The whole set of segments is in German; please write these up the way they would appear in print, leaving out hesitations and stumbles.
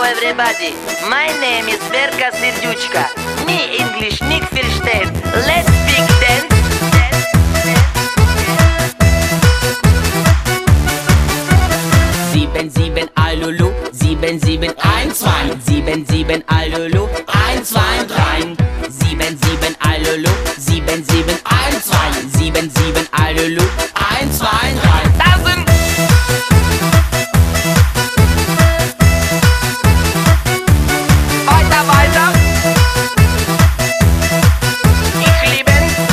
everybody, my name is Verka Serdyuchka. Me English nicht versteht. Let's speak dance. Sieben, sieben, Alulu, 7, 7, 1, 2, 7, 7, Alulu, 1, 2, 3, 7, 7, Alulu, 7, 7, 1, 2, 7, 7, Alulu, 1, 2, 3. Tanzen! Weiter, weiter! Ich liebe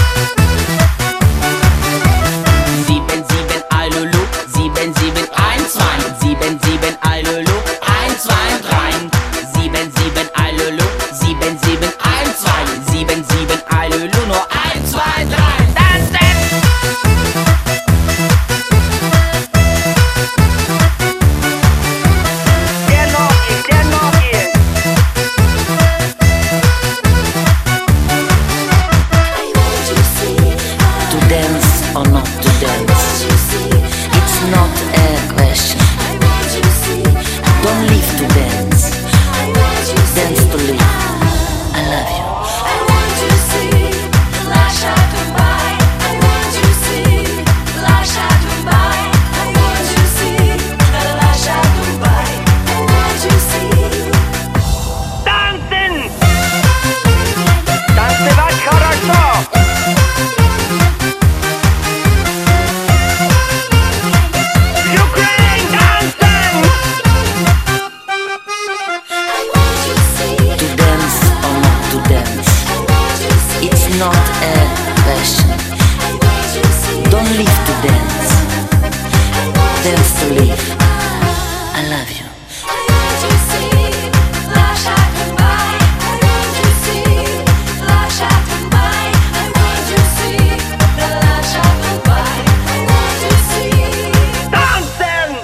7, 7, Alulu, 7, 7, 1, 2, 7, 7, Alulu, 1, 2, 3, 7, 7, Alulu, 7, 7, 1, 2, 7, 7, Alulu, nur 1, 2, 3. Tanzen! Der noch ist. To dance or not to dance, it's not a question. Don't live to dance, dance to live. I love you. Tanzen! Танцевать хорошо! Ukraine, tanzen! To dance or not to dance, it's not a question. Don't live to dance, dance to live. I love you. Tanzen!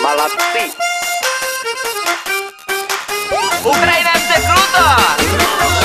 Молодцы! Украина, это круто!